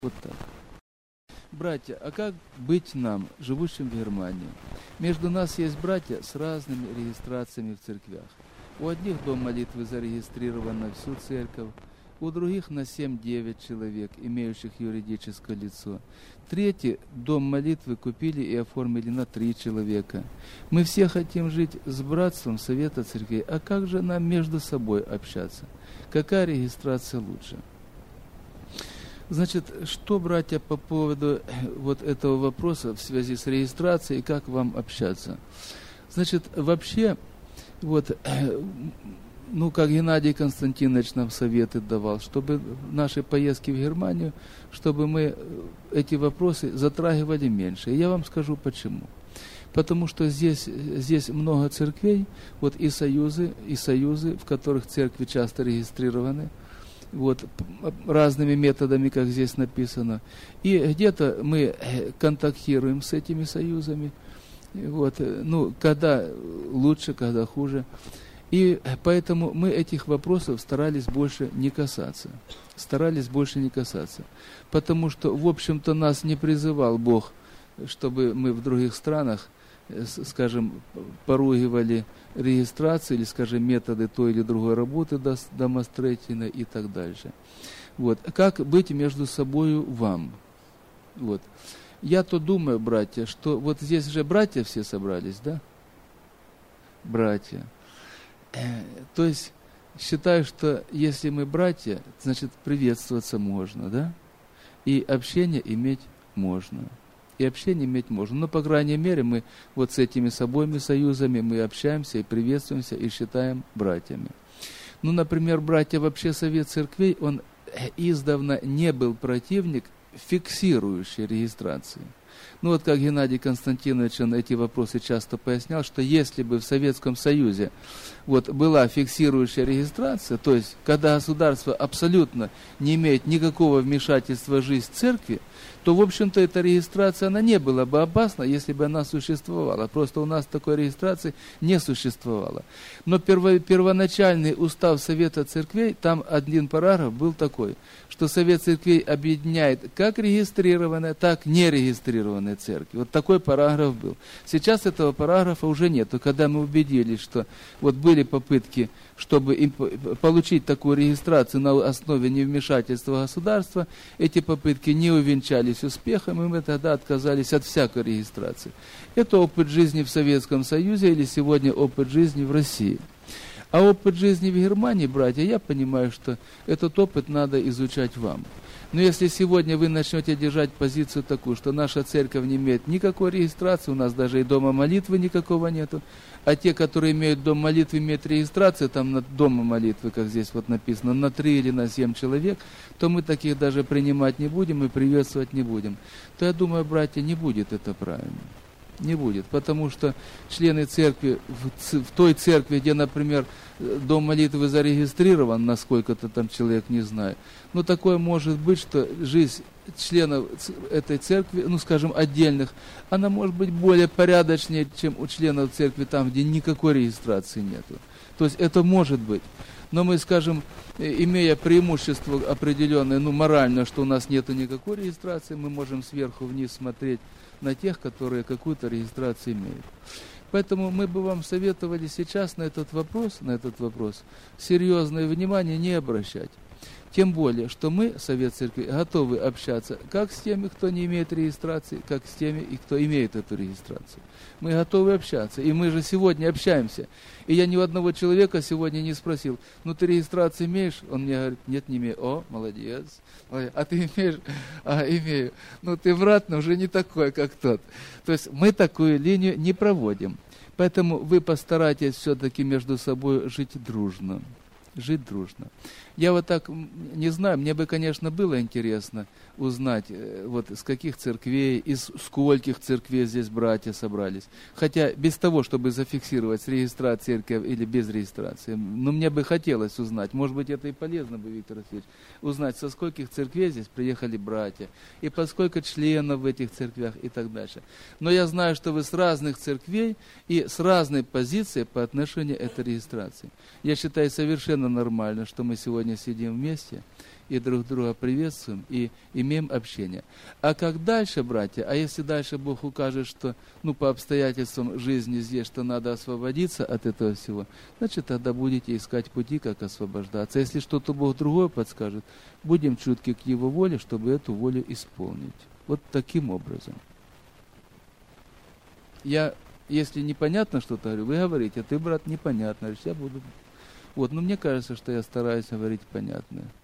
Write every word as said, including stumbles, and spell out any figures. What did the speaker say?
Вот так. Братья, а как быть нам, живущим в Германии? Между нас есть братья с разными регистрациями в церквях. У одних дом молитвы зарегистрирован на всю церковь, у других на семь-девять человек, имеющих юридическое лицо. Третьи дом молитвы купили и оформили на три человека. Мы все хотим жить с братством Совета Церквей. А как же нам между собой общаться? Какая регистрация лучше? Значит, что, братья, по поводу вот этого вопроса в связи с регистрацией и как вам общаться? Значит, вообще, вот, ну, как Геннадий Константинович нам советы давал, чтобы в нашей поездке в Германию, чтобы мы эти вопросы затрагивали меньше. И я вам скажу почему. Потому что здесь, здесь много церквей, вот и союзы, и союзы, в которых церкви часто регистрированы, вот, разными методами, как здесь написано. И где-то мы контактируем с этими союзами, вот, ну, когда лучше, когда хуже. И поэтому мы этих вопросов старались больше не касаться. Старались больше не касаться. Потому что, в общем-то, нас не призывал Бог, чтобы мы в других странах, скажем, поругивали регистрации или, скажем, методы той или другой работы домостроительной и так дальше. Вот. Как быть между собою вам? Вот. Я-то думаю, братья, что вот здесь же братья все собрались, да? Братья. То есть, считаю, что если мы братья, значит, приветствоваться можно, да? И общение иметь можно. И общение иметь можно. Но, по крайней мере, мы вот с этими с обоими союзами мы общаемся и приветствуемся и считаем братьями. Ну, например, братья, вообще Совет Церквей, он издавна не был противник фиксирующей регистрации. Ну, вот как Геннадий Константинович он эти вопросы часто пояснял, что если бы в Советском Союзе вот была фиксирующая регистрация, то есть когда государство абсолютно не имеет никакого вмешательства в жизнь церкви, то, в общем-то, эта регистрация, она не была бы опасна, если бы она существовала. Просто у нас такой регистрации не существовало. Но перво, первоначальный устав Совета Церквей, там один параграф был такой, что Совет Церквей объединяет как регистрированные, так и нерегистрированные церкви. Вот такой параграф был. Сейчас этого параграфа уже нет. Когда мы убедились, что вот были попытки, чтобы им получить такую регистрацию на основе невмешательства государства, эти попытки не увенчались успехом, и мы тогда отказались от всякой регистрации. Это опыт жизни в Советском Союзе или сегодня опыт жизни в России. А опыт жизни в Германии, братья, я понимаю, что этот опыт надо изучать вам. Но если сегодня вы начнете держать позицию такую, что наша церковь не имеет никакой регистрации, у нас даже и дома молитвы никакого нету, а те, которые имеют дом молитвы, имеют регистрацию, там на дома молитвы, как здесь вот написано, на три или на семь человек, то мы таких даже принимать не будем и приветствовать не будем. То я думаю, братья, не будет это правильно. Не будет, потому что члены церкви, в, в той церкви, где, например, дом молитвы зарегистрирован на сколько-то там человек, не знаю, но такое может быть, что жизнь членов этой церкви, ну, скажем, отдельных, она может быть более порядочнее, чем у членов церкви там, где никакой регистрации нету. То есть это может быть. Но мы, скажем, имея преимущество определенное, ну, моральное, что у нас нету никакой регистрации, мы можем сверху вниз смотреть на тех, которые какую-то регистрацию имеют. Поэтому мы бы вам советовали сейчас на этот вопрос, на этот вопрос серьезное внимание не обращать. Тем более, что мы, Совет Церкви, готовы общаться как с теми, кто не имеет регистрации, как с теми, и кто имеет эту регистрацию. Мы готовы общаться, и мы же сегодня общаемся. И я ни у одного человека сегодня не спросил, ну ты регистрацию имеешь? Он мне говорит, нет, не имею. О, молодец. А ты имеешь? А, имею. Ну ты, брат, но уже не такой, как тот. То есть мы такую линию не проводим. Поэтому вы постарайтесь все-таки между собой жить дружно. Жить дружно. Я вот так не знаю, мне бы, конечно, было интересно узнать, вот с каких церквей, из скольких церквей здесь братья собрались. Хотя без того, чтобы зафиксировать с регистрацией церковь или без регистрации. Но мне бы хотелось узнать, может быть, это и полезно бы, Виктор Васильевич, узнать, со скольких церквей здесь приехали братья, и по сколько членов в этих церквях и так дальше. Но я знаю, что вы с разных церквей и с разной позицией по отношению к этой регистрации. Я считаю совершенно нормально, что мы сегодня сидим вместе и друг друга приветствуем, и имеем общение. А как дальше, братья, а если дальше Бог укажет, что, ну, по обстоятельствам жизни здесь, что надо освободиться от этого всего, значит, тогда будете искать пути, как освобождаться. Если что-то Бог другое подскажет, будем чутки к Его воле, чтобы эту волю исполнить. Вот таким образом. Я, если непонятно что-то говорю, вы говорите, а ты, брат, непонятно. Я буду... Вот, но мне кажется, что я стараюсь говорить понятно.